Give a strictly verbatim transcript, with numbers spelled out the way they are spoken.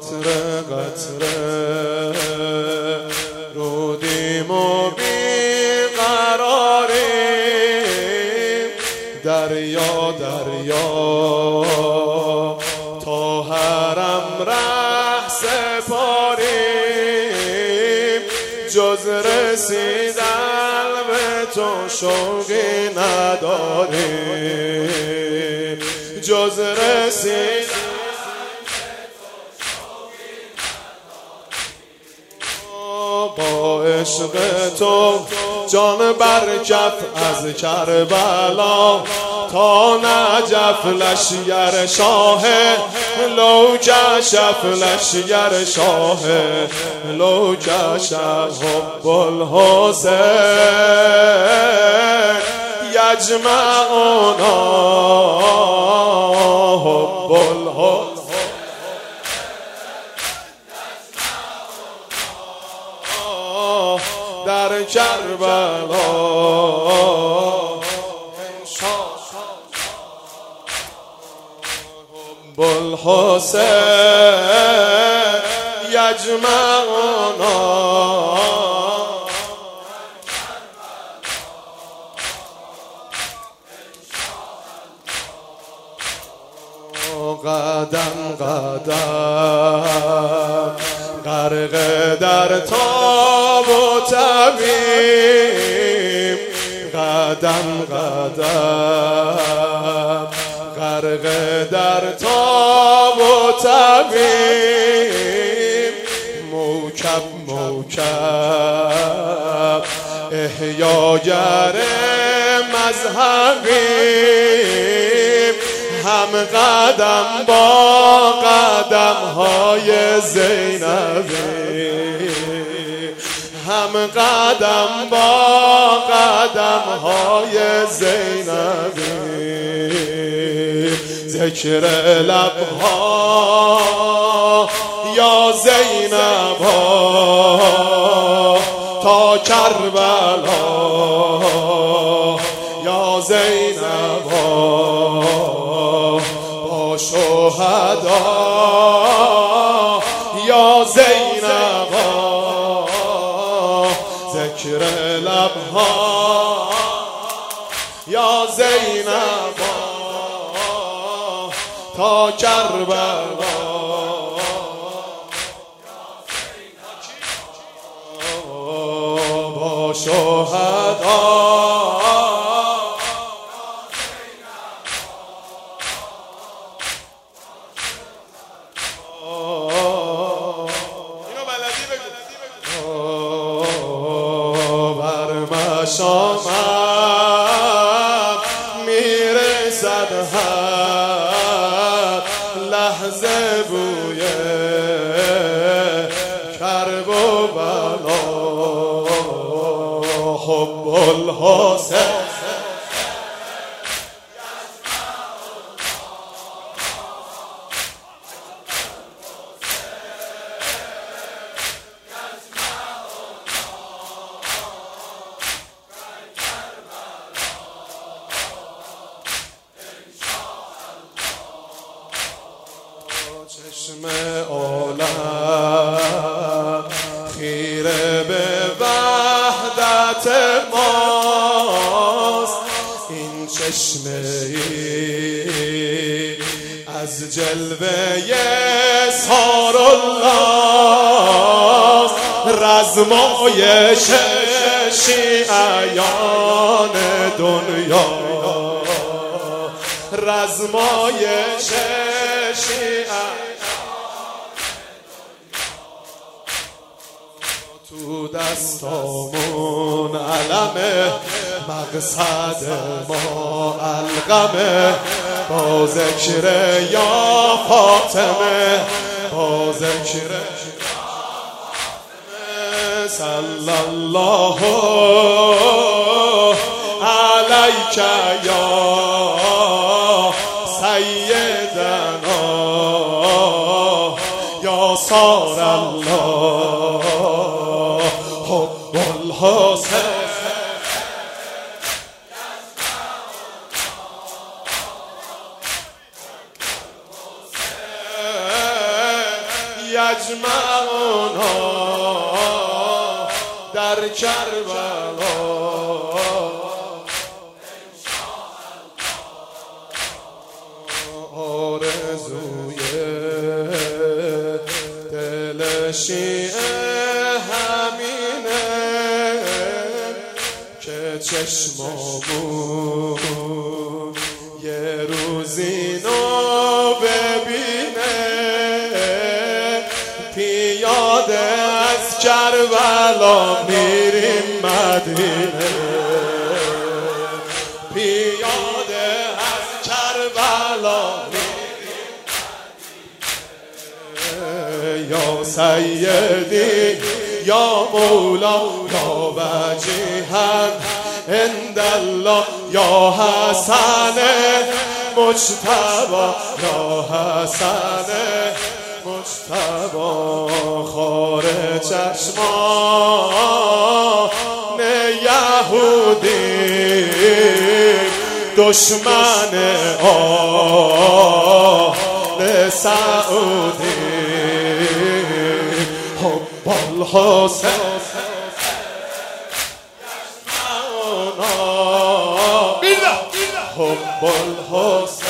قطره قطره رودیم و بیقراریم، دریا دریا تا حرم ره سپاریم، جز رسیدن به تو شوقی نداریم، جز رسیدن با عشق تو جان برکف از کربلا تا نجف لشگر شاه لو کشف لشگر شاه لو کشف حب الحسین یجمعنا حب الحسین در کربلا حب الحسین یجمعنا قدم قدم غرق در تاب و تبیم، قدم قدم غرق در تاب و تبیم، موکب موکب احیاگر مذهبیم، هم قدم با قدم های زینبی، هم قدم با قدم های زینبی، ذکر لبها یا زینبها تا کربلا یا زینبها شهدا یا زینبا، ذکر لبها یا زینبا تا کربلا با شهدا شامم میرسد هر لحظه بوی کرب و بلا، حب الحسین چشم عالم خیره به وحدت ماست، این چشمه ای از جلوه سار الله، رزمایش شیعیان دنیا، رزمایش تو دستامون علمه، مقصد ما القمه، با ذکر یا فاطمه، با ذکر صلی الله علیک یا سیدنا یا سار الله حب الحسین یجمعنا در کربلا آرزوی دل شیعه همینه که چشمامون یه روزی نو ببینه پیاده از کربلا میریم مدینه پیاده از کربلا میریم مدینه یا سیدی یا مولا یا وجیها عند الله یا حسن مجتبی یا حسن مجتبی خار چشمان یهودی دشمن آل سعودی حب الحسین حب الحسین